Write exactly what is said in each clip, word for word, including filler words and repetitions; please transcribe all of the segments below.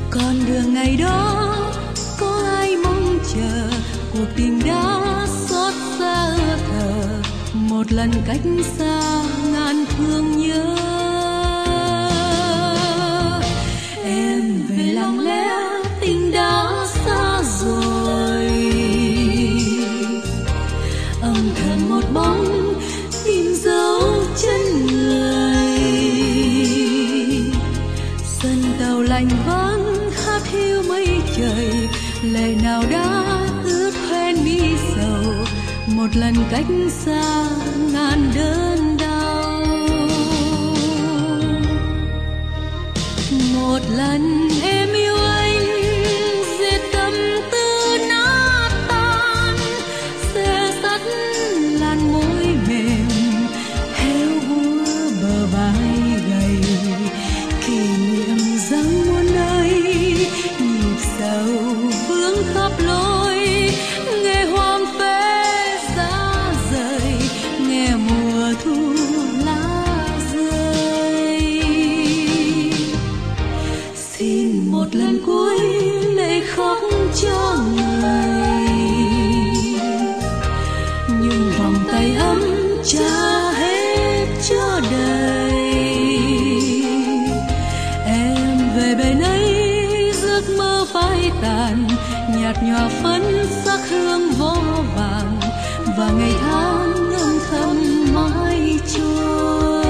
Con đường ngày đó có ai mong chờ, cuộc tình đã xót xa thở, một lần cách xa ngàn thương nhớ. Em về lặng lẽ tình đã xa rồi, âm thầm một bóng tìm dấu chân người. Sân tàu lạnh vắng hát hiu mây trời, lệ nào đã ướt hoen mi sầu, một lần cách xa ngàn đớn đau. Một lần em yêu anh dệt tâm tư nát tan, xe sắt làn môi mềm héo úa bờ vai gầy, kỷ niệm rằng muôn nơi nhịp sầu vướng khắp lối, nghe hoang phế giá rời, nghe mùa thu lá rơi. Xin một lần cuối lệ khóc cho người, nhưng vòng tay ấm trả hết cho đời. Em về bên ấy giấc mơ phai tàn, nhạt nhòa phấn sắc hương vô vàng, và ngày tháng âm thầm mãi trôi.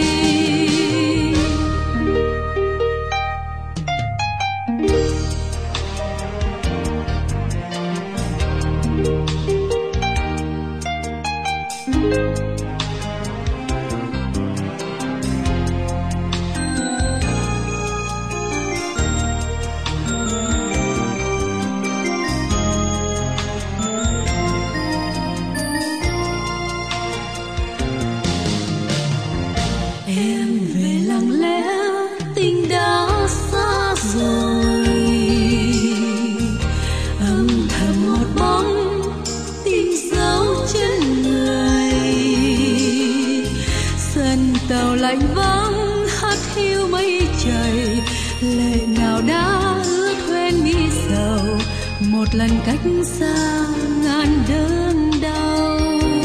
Em về lặng lẽ tình đã xa rồi, âm thầm một bóng tìm dấu chân người. Sân tàu lạnh vắng hát hiu mây trời, lệ nào đã ướt hoen mi sầu, một lần cách xa ngàn đớn đau.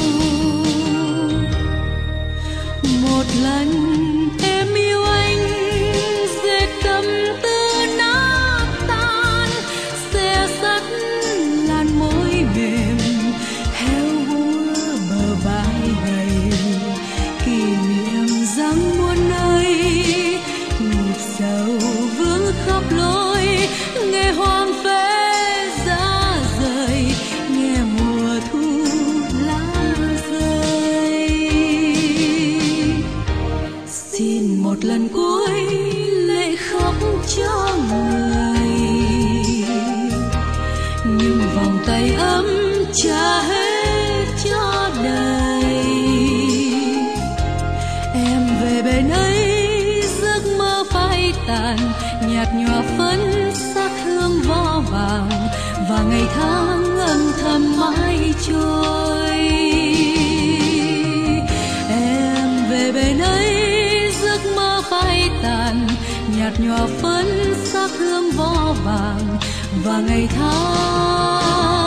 Một lần em yêu anh dệt tâm tư nát tan, xe sắt làn môi mềm héo úa bờ vai gầy, kỷ niệm rằng muôn nơi nhịp sầu vướng khắp lối, nghe hoang phế giá rời, nghe mùa thu lá rơi. Xin một lần cuối lệ khóc cho người, nhưng vòng tay ấm trả hết cho đời. Em về bên ấy giấc mơ phai tàn, nhạt nhòa phấn sắc hương vo vàng, và ngày tháng âm thầm mãi trôi. Em về bên ấy giấc mơ phai tàn, nhạt nhòa phấn sắc hương vo vàng, và ngày tháng